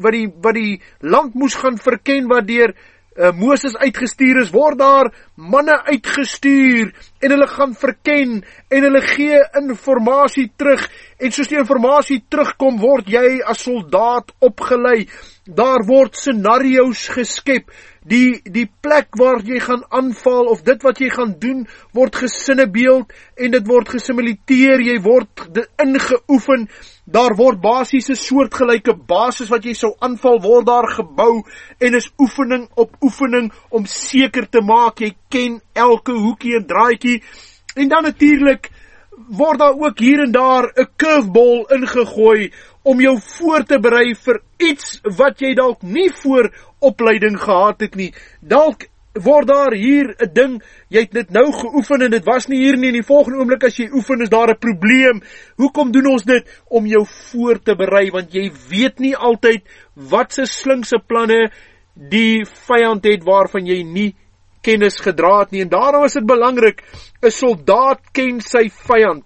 die land moes gaan verken, wat deur Moses uitgestuur is, word daar manne uitgestuur, en hulle gaan verken, en hulle gee informasie terug, en soos die informasie terugkom, word jy as soldaat opgelei. Daar word scenario's geskep, die plek waar jy gaan aanval, of dit wat jy gaan doen, word gesinnebeeld, en dit word gesimuliteer, jy word ingeoefen, daar word basies 'n soortgelyke basis wat jy sou aanval, word daar gebou, en is oefening op oefening, om seker te maak, jy ken elke hoekie en draaikie, en dan natuurlik, word daar ook hier en daar 'n curveball ingegooi, om jou voor te berei vir iets wat jy dalk nie voor opleiding gehad het nie. Dalk word daar hier 'n ding, jy het dit nou geoefen en dit was nie hier nie, en die volgende oomblik as jy oefen is daar 'n probleem. Hoekom doen ons dit? Om jou voor te berei, want jy weet nie altyd wat se slinkse planne die vyand het waarvan jy nie kennis gedra het nie, en daarom is dit belangrik, 'n soldaat ken sy vyand.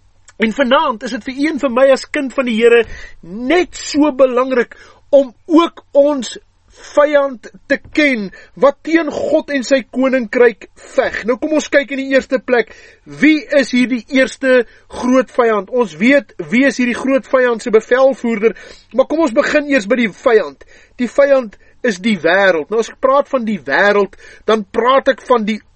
En vanaand is dit vir een vir my as kind van die Here net so belangrik om ook ons vyand te ken wat teen God en sy koninkryk veg. Nou kom ons kyk in die eerste plek, wie is hier die eerste groot vyand? Ons weet wie is hierdie groot vyand se bevelvoerder, maar kom ons begin eers by die vyand. Die vyand is die wêreld. Nou as ek praat van die wêreld, dan praat ek van die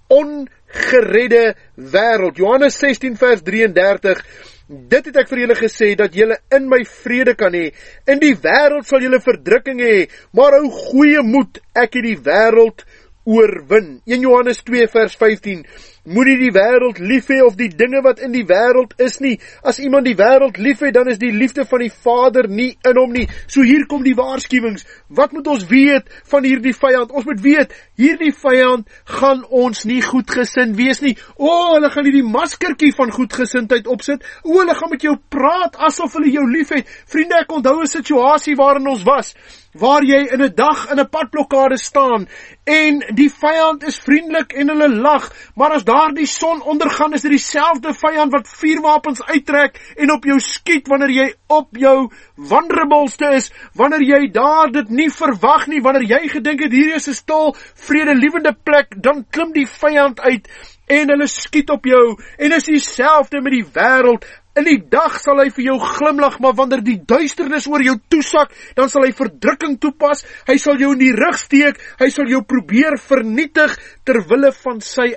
ongeredde wêreld. Johannes 16 vers 33, dit het ek vir julle gesê, dat julle in my vrede kan hê. In die wêreld sal julle verdrukking hê, maar hou goeie moed, ek het die wêreld oorwin. 1 Johannes 2 vers 15, moenie die wêreld lief hê of die dinge wat in die wêreld is nie. As iemand die wêreld lief het, dan is die liefde van die Vader nie in hom nie. So hier kom die waarskuwings. Wat moet ons weet van hierdie vyand? Ons moet weet, hierdie vyand gaan ons nie goedgesind wees nie. Hulle gaan hierdie maskertjie van goedgesindheid opsit. Hulle gaan met jou praat asof hulle jou lief het. Vriende, ek onthou 'n situasie waarin ons was, waar jy in 'n dag in 'n padblokkade staan, en die vyand is vriendelik en hulle lag, maar as daar die son ondergaan, is dit dieselfde vyand wat vuurwapens uittrek en op jou skiet wanneer jy op jou vulnerabelste is, wanneer jy daar dit nie verwag nie, wanneer jy gedink het hier is 'n stil, vredelievende plek, dan klim die vyand uit en hulle skiet op jou, en is dieselfde met die wêreld. In die dag sal hy vir jou glimlag, maar wanneer die duisternis oor jou toesak, dan sal hy verdrukking toepas, hy sal jou in die rug steek, hy sal jou probeer vernietig, terwille van sy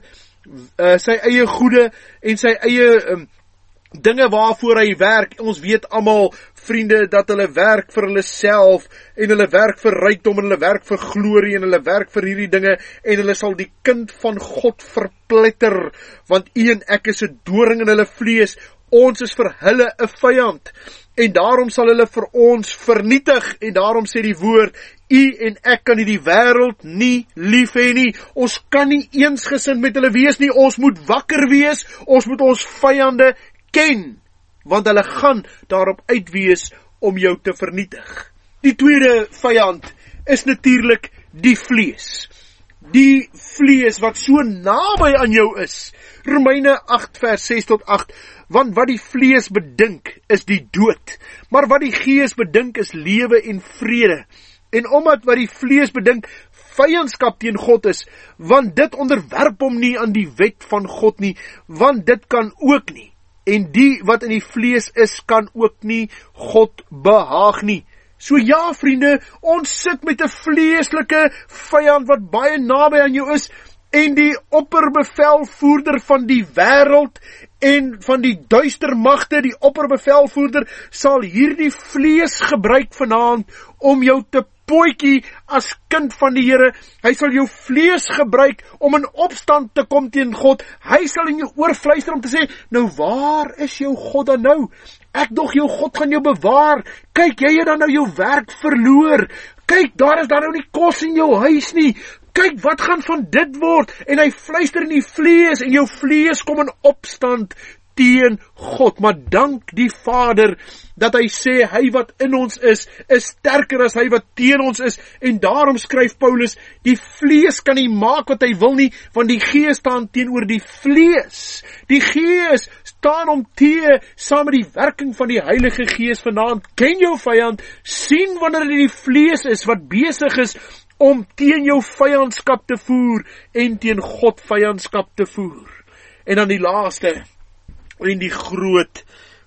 eie goede, en sy eie dinge waarvoor hy werk. Ons weet almal, vriende, dat hulle werk vir hulle self, en hulle werk vir rykdom, en hulle werk vir glorie, en hulle werk vir hierdie dinge, en hulle sal die kind van God verpletter, want u en ek is 'n doring in hulle vlees, ons is vir hulle 'n vyand, en daarom sal hulle vir ons vernietig, en daarom sê die woord, u en ek kan die wêreld nie lief hê nie, ons kan nie eensgesind met hulle wees nie, ons moet wakker wees, ons moet ons vyande ken, want hulle gaan daarop uitwees om jou te vernietig. Die tweede vyand is natuurlik die vlees. Die vlees wat so naby aan jou is. Romeine 8 vers 6 tot 8, want wat die vlees bedink is die dood, maar wat die gees bedink is lewe en vrede. En omdat wat die vlees bedink vyandskap teen God is, want dit onderwerp hom nie aan die wet van God nie, want dit kan ook nie. En die wat in die vlees is, kan ook nie God behaag nie. So ja, vriende, ons sit met 'n vleeslike vyand wat baie naby aan jou is, en die opperbevelvoerder van die wêreld en van die duister magte, die opperbevelvoerder, sal hierdie vlees gebruik vanaand om jou te pootjie as kind van die Here. Hy sal jou vlees gebruik om in opstand te kom teen God. Hy sal in jou oor fluister om te sê, nou waar is jou God dan nou? Ek dog jou God gaan jou bewaar. Kyk, jy het dan nou jou werk verloor. Kyk, daar is dan nou nie kos in jou huis nie. Kyk, wat gaan van dit word? En hy fluister in die vlees, en jou vlees kom in opstand teen God. Maar dank die Vader dat hy sê, hy wat in ons is sterker as hy wat teen ons is. En daarom skryf Paulus, die vlees kan nie maak wat hy wil nie, want die gees staan teenoor die vlees. Die gees staan om teë saam met die werking van die Heilige Gees vanaand. Ken jou vyand, sien wanneer dit die vlees is wat besig is om teen jou vyandskap te voer en teen God vyandskap te voer. En dan die laaste, en die groot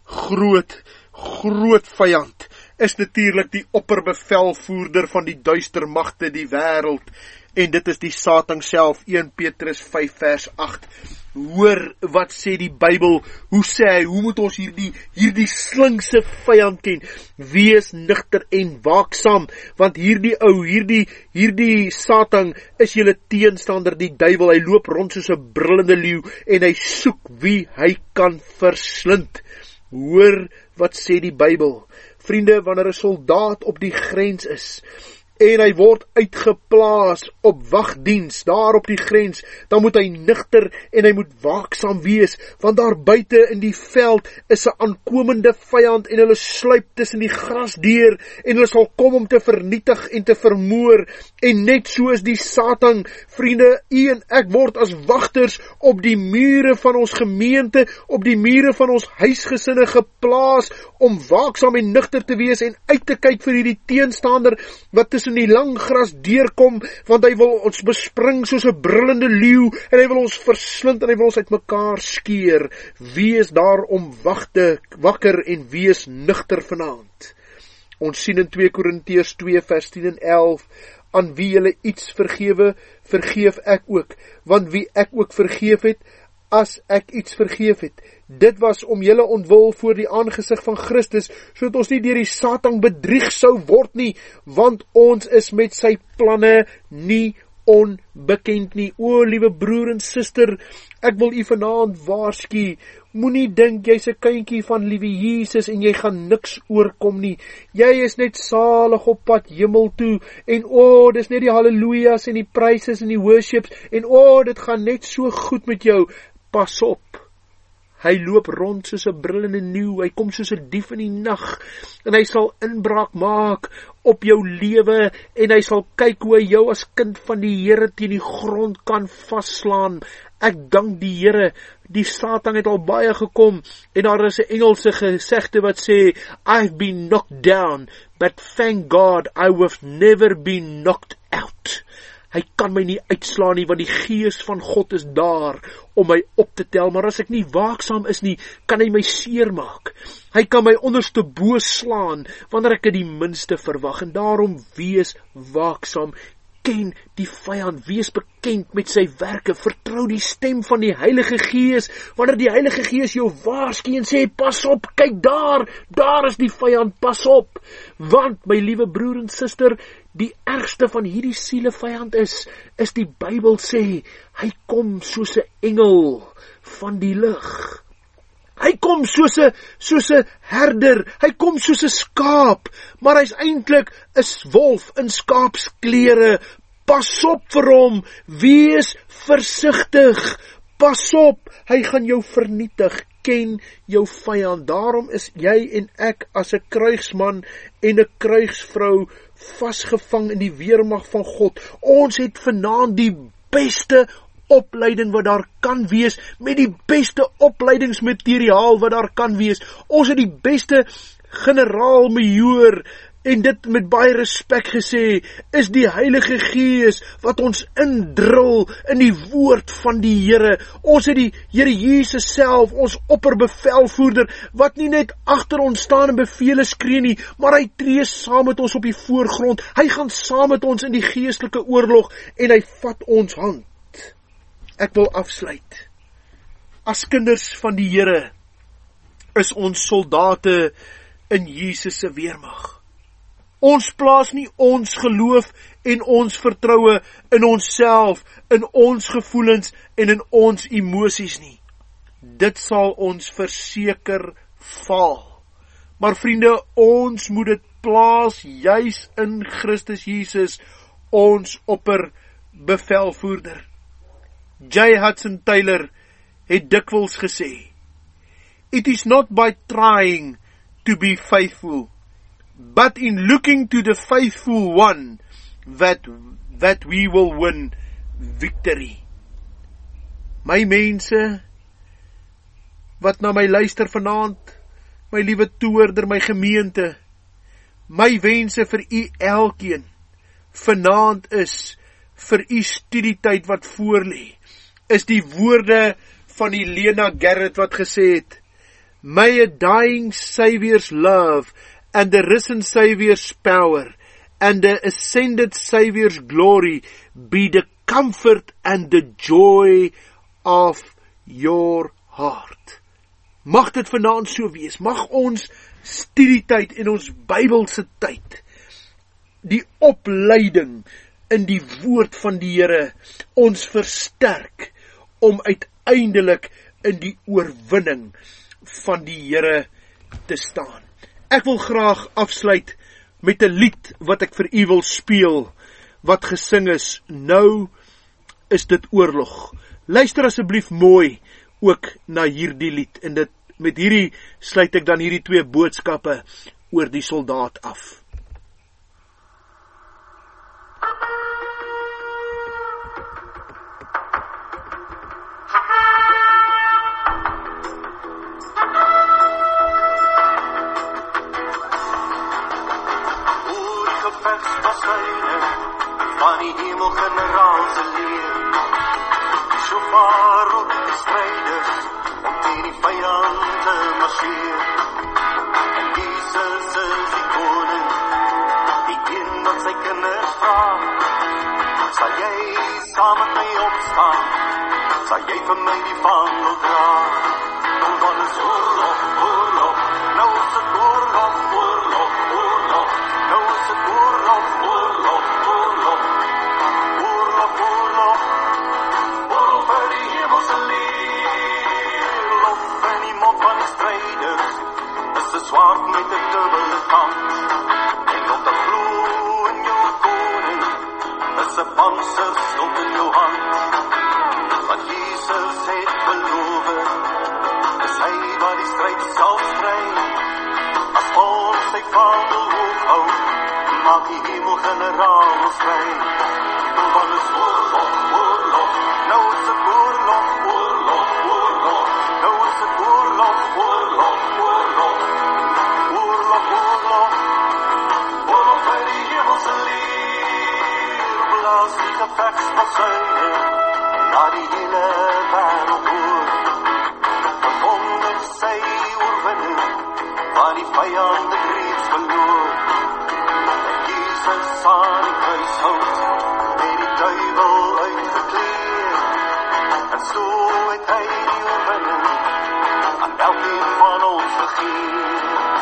vyand is natuurlik die opperbevelvoerder van die duister magte, die wêreld, en dit is die Satan self. 1 Petrus 5 vers 8. Hoor wat sê die Bybel, hoe sê hy, hoe moet ons hierdie slinkse vyand ken? Wees nugter en waaksaam, want hierdie Satan is julle teenstander, die duiwel. Hy loop rond soos 'n brullende leeu, en hy soek wie hy kan verslind. Hoor wat sê die Bybel. Vriende, wanneer 'n soldaat op die grens is, en hy word uitgeplaas op wagdiens, daar op die grens, dan moet hy nigter en hy moet waaksaam wees, want daar buite in die veld is 'n aankomende vyand en hulle sluip tussen die gras deur en hulle sal kom om te vernietig en te vermoor, en net so is die Satan, vriende, u en ek word as wagters op die mure van ons gemeente, op die mure van ons huisgesinne geplaas, om waaksaam en nigter te wees en uit te kyk vir hierdie teenstander wat tussen die lang gras deurkom, want hy wil ons bespring soos 'n brullende leeu en hy wil ons verslind en hy wil ons uitmekaar skeer. Wees daarom wakker en wees nigter vanaand. Ons sien in 2 Korintiërs 2 vers 10 en 11, aan wie julle iets vergewe, vergeef ek ook, want wie ek ook vergeef het, as ek iets vergeef het. Dit was om julle ontwil voor die aangesig van Christus, sodat ons nie deur die Satan bedrieg sou word nie, want ons is met sy planne nie onbekend nie. O, liewe broer en suster, ek wil u vanaand waarsku, moenie dink jy's 'n kindjie van liewe Jesus en jy gaan niks oorkom nie. Jy is net salig op pad hemel toe, en dis net die hallelujas en die pryses en die worships, en dit gaan net so goed met jou. Pas op, hy loop rond soos 'n brullende leeu, hy kom soos 'n dief in die nag, en hy sal inbraak maak op jou lewe, en hy sal kyk hoe hy jou as kind van die Here teen die grond kan vasslaan. Ek dank die Here, die Satan het al baie gekom, en daar is 'n Engelse gesegde wat sê, I've been knocked down, but thank God I have never been knocked out. Hy kan my nie uitslaan nie, want die Gees van God is daar om my op te tel, maar as ek nie waaksaam is nie, kan hy my seer maak. Hy kan my onderste bo slaan, wanneer ek dit die minste verwag, en daarom wees waaksaam. Ken die vyand, wees bekend met sy werke, vertrou die stem van die Heilige Gees, wanneer die Heilige Gees jou waarsku en sê, pas op, kyk daar is die vyand, pas op, want my liewe broer en suster, die ergste van hierdie sielevyand is die Bybel sê, hy kom soos 'n engel van die lig. Hy kom soos 'n herder, hy kom soos 'n skaap, maar hy's eintlik 'n wolf in skaapsklere. Pas op vir hom, wees versigtig, pas op, hy gaan jou vernietig. Ken jou vyand. Daarom is jy en ek as 'n kruigsman en 'n kruigsvrou vasgevang in die weermag van God. Ons het vanaand die beste opleiding wat daar kan wees, met die beste opleidingsmateriaal wat daar kan wees. Ons het die beste generaal-majoor, en dit met baie respek gesê, is die Heilige Gees wat ons indrul in die woord van die Here. Ons het die Here Jesus self, ons opperbevelvoerder, wat nie net agter ons staan en bevele skree nie, maar hy tree saam met ons op die voorgrond. Hy gaan saam met ons in die geestelike oorlog, en hy vat ons hand. Ek wil afsluit. As kinders van die Here is ons soldate in Jesus se weermag. Ons plaas nie ons geloof en ons vertroue in onsself, in ons gevoelens en in ons emosies nie. Dit sal ons verseker faal. Maar vriende, ons moet dit plaas juis in Christus Jesus, ons opperbevelvoerder. J. Hudson Taylor het dikwels gesê, It is not by trying to be faithful, but in looking to the faithful one that we will win victory. My mense, wat na my luister vanaand, my liewe toehoorder, my gemeente, my wense vir u elkeen vanaand is, vir u studietyd wat voorlê, is die woorde van Helena Garrett wat gesê het, May a dying Saviour's love and the risen Saviour's power and the ascended Saviour's glory be the comfort and the joy of your heart. Mag dit vanaand so wees, mag ons studietyd en ons Bybelse tyd, die opleiding in die woord van die Here, ons versterk, om uiteindelik in die oorwinning van die Here te staan. Ek wil graag afsluit met 'n lied wat ek vir u wil speel, wat gesing is, nou is dit oorlog. Luister asseblief mooi ook na hierdie lied, en met hierdie sluit ek dan hierdie 2 boodskappe oor die soldaat af. Van die hemelgeneraal se leer, die shofar roep die strijders, om teen die vijand te marcheer. En Jesus is die koning, die een wat sy kinders vraag, sal jy saam met my opstaan, sal jy vir my die vaandel dra. Want is oorlog, oorlog, nou is het oorlog, oorlog, oorlog, nou is het oorlog, oorlog, oorlog. Zwaard met een dubbele kant, en op de vloer in jou koning, is een panserstok in jou hand. Wat Jesus het beloof, is hy wat die strijd sal stryd. As ons sy vaandel hoog hou, maak die hemelgeneraal ons vry. Want is oorlog, oorlog, nou is het oorlog, oorlog, oorlog, nou is het oorlog, oorlog, oorlog. Oorlog by die hemelse leer, blaas die gevechtsbasuine, laat die hele wêreld hoor. Verkondig sy oorwinning, waar die vijand het reeds verloor. En Jesus aan die kruishout, met die duivel uitgekleed. En so het hy die oorwinning, aan elkeen van ons gegee.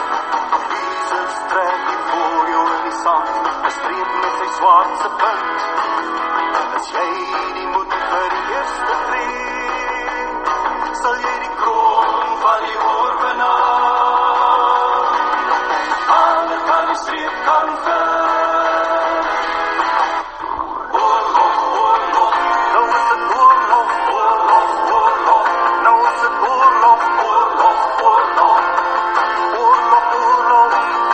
Trek die voor jou in die sand, bestreep met sy zwaardse punt. As jy die moed vir die eerste tree, sal jy die kroon van die oorwinnaar aan die kant die streep kan vind. Oorlog, oorlog, nou is het oorlog, oorlog, oorlog, nou is het oorlog, oorlog, oorlog, oorlog, oorlog.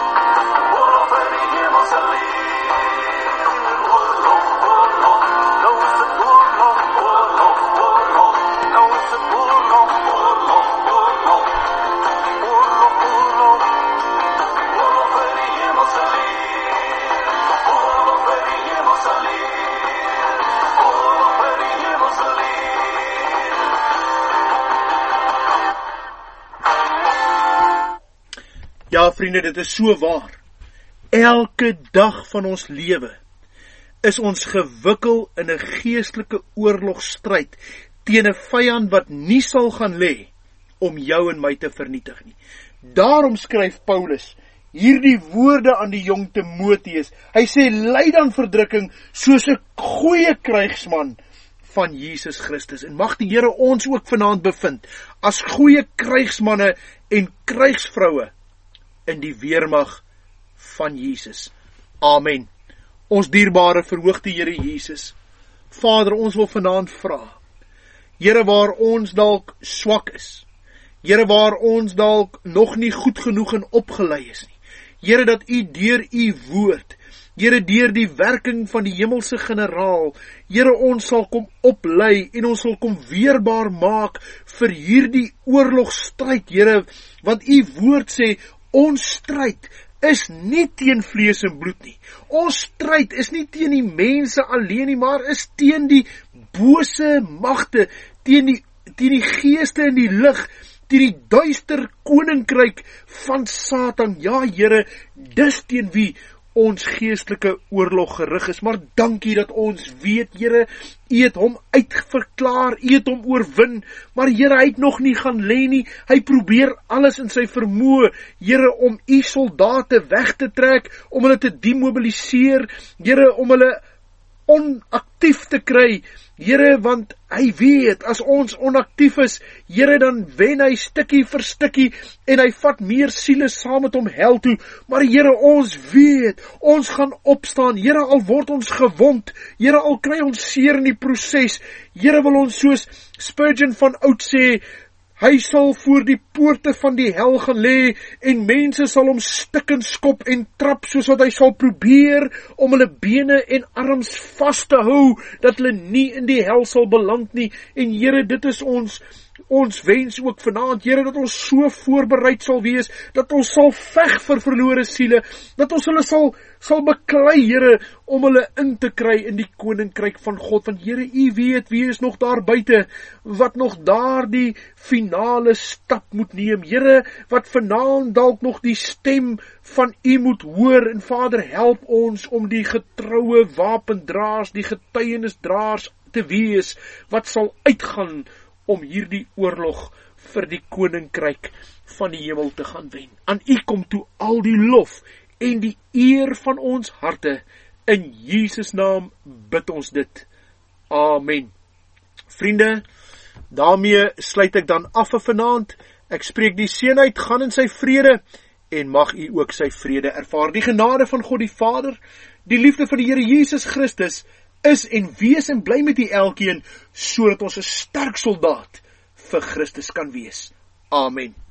Ja, vriende, dit is so waar. Elke dag van ons lewe is ons gewikkel in 'n geestelike oorlogstryd teen 'n vyand wat nie sal gaan lê om jou en my te vernietig nie. Daarom skryf Paulus hierdie woorde aan die jong Timoteus. Hy sê, ly dan verdrukking soos 'n goeie krygsman van Jesus Christus. En mag die Here ons ook vanaand bevind as goeie krygsmanne en krygsvroue in die weermag van Jesus. Amen. Ons dierbare verhoogde Here Jesus, Vader, ons wil vanaand vra, Here, waar ons dalk swak is, Here, waar ons dalk nog nie goed genoeg en opgelei is nie, Here, dat U deur U woord, Here, deur die werking van die hemelse generaal, Here, ons sal kom oplei en ons sal kom weerbaar maak vir hierdie oorlogstryd, Here, want U woord sê, ons stryd is nie teen vlees en bloed nie. Ons stryd is nie teen die mense alleen nie, maar is teen die bose magte, teen die geeste in die lig, teen die duister koninkryk van Satan. Ja, Here, dis teen wie ons geestelike oorlog gerig is, maar dankie dat ons weet, Here, U het hom uitverklaar, U het hom oorwin, maar Here, hy het nog nie gaan lê nie, hy probeer alles in sy vermoë, Here, om U soldate weg te trek, om hulle te demobiliseer, Here, om hulle onaktief te kry, Here, want hy weet, as ons onaktief is, Here, dan wen hy stukkie vir stukkie, en hy vat meer siele saam met hom hel toe, maar Here, ons weet, ons gaan opstaan, Here, al word ons gewond, Here, al kry ons seer in die proses, Here, wil ons soos Spurgeon van oud sê, hy sal voor die poorte van die hel gaan lê, en mense sal hom stik en skop en trap, soos wat hy sal probeer, om hulle bene en arms vast te hou, dat hulle nie in die hel sal beland nie, en Here, dit is ons wens ook vanaand, Here, dat ons so voorbereid sal wees, dat ons sal veg vir verlore siele, dat ons hulle sal beklei, Here, om hulle in te kry in die koninkryk van God, want Here, U weet, wie is nog daar buite, wat nog daar die finale stap moet neem, Here, wat vanaand dalk nog die stem van U moet hoor, en Vader, help ons om die getroue wapendraers, die getuienisdraers te wees, wat sal uitgaan, om hierdie oorlog vir die koninkryk van die hemel te gaan wen. Aan U kom toe al die lof en die eer van ons harte. In Jesus naam bid ons dit. Amen. Vriende, daarmee sluit ek dan af vir vanaand. Ek spreek die seën uit, gaan in sy vrede, en mag U ook sy vrede ervaar. Die genade van God die Vader, die liefde van die Here Jesus Christus, is en wees en bly met U elkeen, sodat ons 'n sterk soldaat vir Christus kan wees. Amen.